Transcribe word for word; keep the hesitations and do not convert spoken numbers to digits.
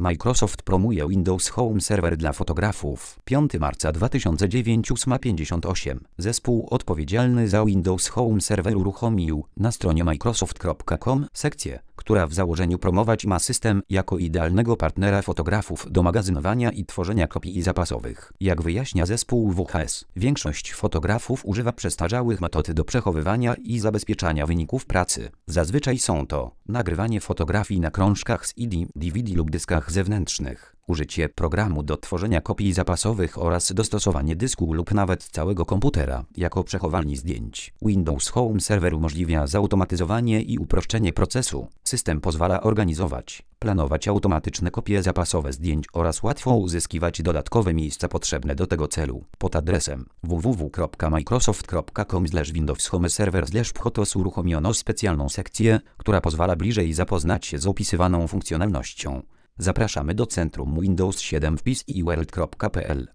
Microsoft promuje Windows Home Server dla fotografów. piątego marca dwa tysiące dziewiątego ósma pięćdziesiąt osiem. Zespół odpowiedzialny za Windows Home Server uruchomił na stronie microsoft kropka com sekcję, która w założeniu promować ma system jako idealnego partnera fotografów do magazynowania i tworzenia kopii zapasowych. Jak wyjaśnia zespół W H S, większość fotografów używa przestarzałych metod do przechowywania i zabezpieczania wyników pracy. Zazwyczaj są to nagrywanie fotografii na krążkach z C D, D V D lub dyskach zewnętrznych, użycie programu do tworzenia kopii zapasowych oraz dostosowanie dysku lub nawet całego komputera jako przechowalni zdjęć. Windows Home Server umożliwia zautomatyzowanie i uproszczenie procesu. System pozwala organizować, planować automatyczne kopie zapasowe zdjęć oraz łatwo uzyskiwać dodatkowe miejsca potrzebne do tego celu. Pod adresem w w w kropka microsoft kropka com slash windows home server slash photos uruchomiono specjalną sekcję, która pozwala bliżej zapoznać się z opisywaną funkcjonalnością. Zapraszamy do centrum Windows siedem wpis i world kropka p l.